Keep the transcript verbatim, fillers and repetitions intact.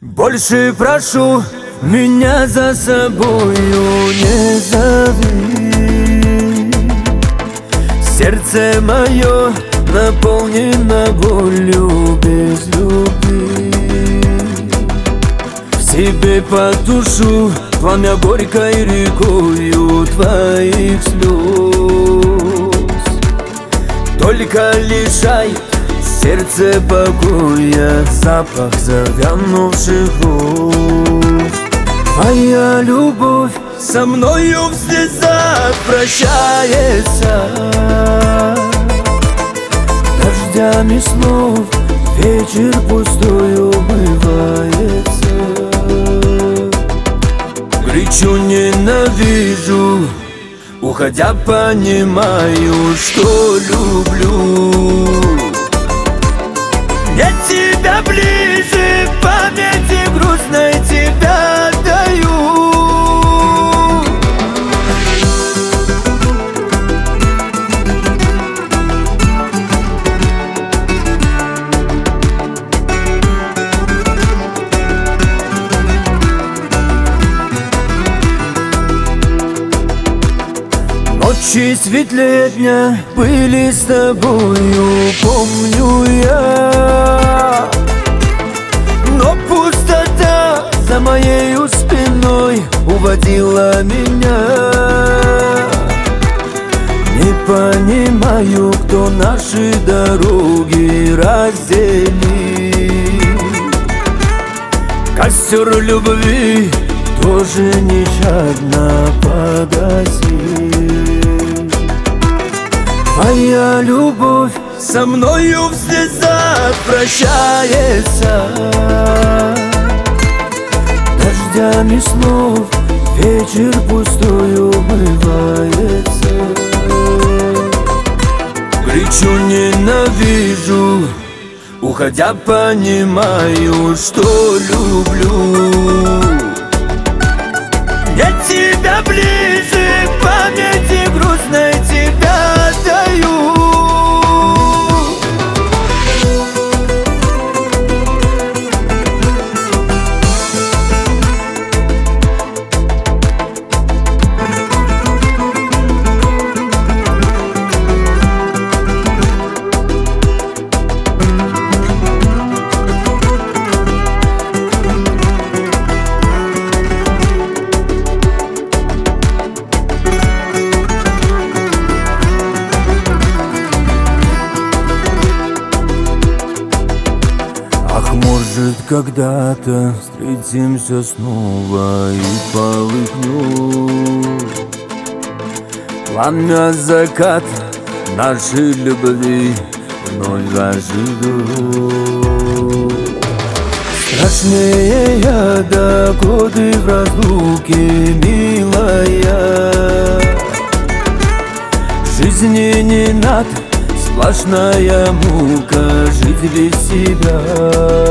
Больше прошу, меня за собою не зови. Сердце мое наполнено болью без любви. В себе потушу пламя горькой рекою твоих слез. Только лишает сердце покоя запах завянувших роз. Твоя любовь со мною в слезах прощается. Дождями снов вечер пустой умывается. Кричу, ненавижу, уходя понимаю, что люблю. Я тебя ближе, в памяти грустной тебя отдаю. Ночи светлее дня были с тобою, помню я. Но пустота за моей спиной уводила меня. Не понимаю, кто наши дороги разделил. Костер любви тоже нещадно погасил. Твоя любовь со мною в слезах прощается. Дождями снов вечер пустой умывается. Кричу, ненавижу, уходя понимаю, что люблю. Я тебя ближе, в памяти грустной тебя отдаю. Может, когда-то встретимся снова и полыхнет пламя заката нашей любви вновь оживет. Страшнее яда годы в разлуке, милая. Жизни не надо, сплошная мука жить без себя.